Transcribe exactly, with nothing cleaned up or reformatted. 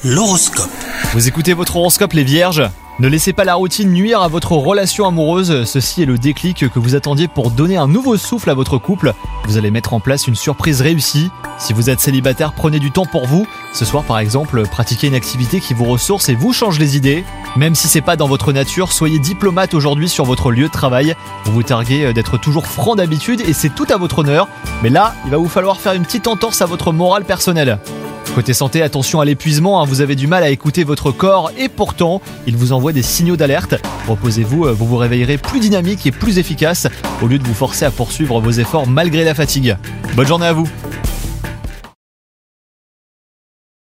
L'horoscope. Vous écoutez votre horoscope les vierges ? Ne laissez pas la routine nuire à votre relation amoureuse, ceci est le déclic que vous attendiez pour donner un nouveau souffle à votre couple. Vous allez mettre en place une surprise réussie. Si vous êtes célibataire, prenez du temps pour vous. Ce soir par exemple, pratiquez une activité qui vous ressource et vous change les idées. Même si c'est pas dans votre nature, soyez diplomate aujourd'hui sur votre lieu de travail. Vous vous targuez d'être toujours franc d'habitude et c'est tout à votre honneur. Mais là, il va vous falloir faire une petite entorse à votre morale personnelle. Côté santé, attention à l'épuisement, hein, vous avez du mal à écouter votre corps et pourtant, il vous envoie des signaux d'alerte. Reposez-vous, vous vous réveillerez plus dynamique et plus efficace au lieu de vous forcer à poursuivre vos efforts malgré la fatigue. Bonne journée à vous!